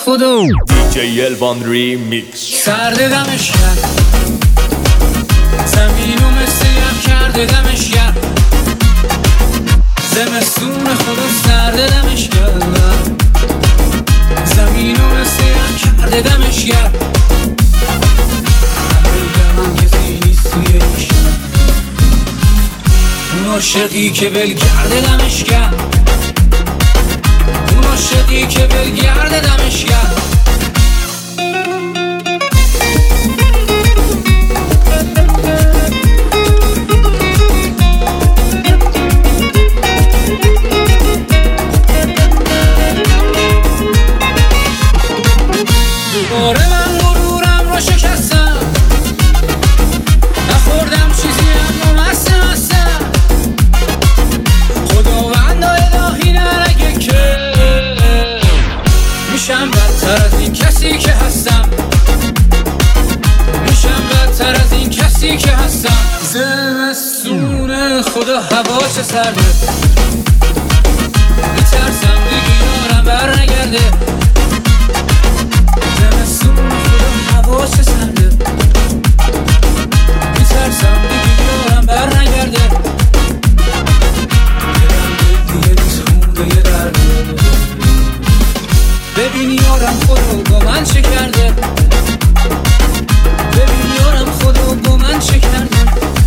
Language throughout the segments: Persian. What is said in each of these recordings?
خدا دیجی الوان ریمیکس. سرد دمش کرد زمینو مثل یخ کرده دمش کرد زمستون خدا سرد دمش کرد زمینو مثل یخ کرده دمش کرد من کسی نیست توی این شهر اون عاشقی که ول کرده دمش کرد اون عاشقی که ول کرده دمش کرد دوباره من غرورم رو شکستم نخوردم چیزی اما مستم خداوند الهی نرگه که میشم بدتر از این کسی که هستم میشم بدتر از این کسی که هستم زمستون خدا هوا چه سرده میترسم دیگه یارم بر نگرده زمستون خدا هوا چه سرده میترسم دیگه یارم بر نگرده دلم دیگه نیست خونده یه درده ببین یارم خدا با من چه کرده ببین یارم خدا با من چه کرده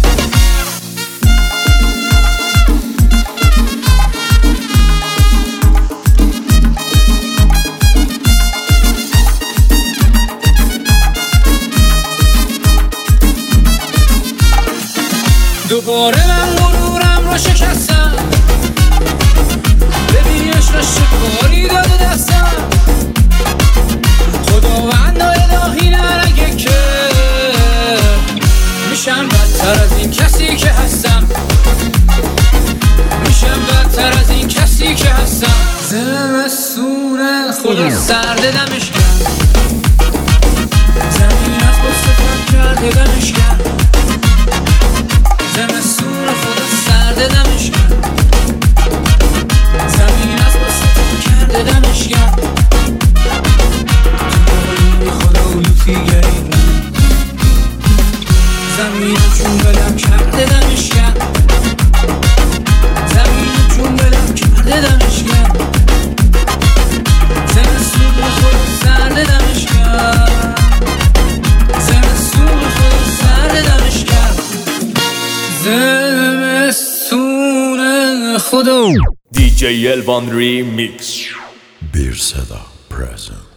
دوباره من غرورم رو شکستم ببین عشقش چه کاری داده دستم خداوند الهی نرگه که میشم بدتر از این کسی که هستم میشم بدتر از این کسی که هستم زمستون خدا سرد دمش کرد زمین از بسته پاک کرده دمش کرد زمستون خدا سرد دمش کرد زمین از بسته کرده دمش کرد تو خدا لوتی گرید زمین چون بلم کرده دمش کرد زمین چون بلم کرده دمش کرد زمستون خدا سرد دمش کرد زمستون خدا سرد دمش کرد زمستون خدا دیجی الوان ریمیکس. Bir Seda present.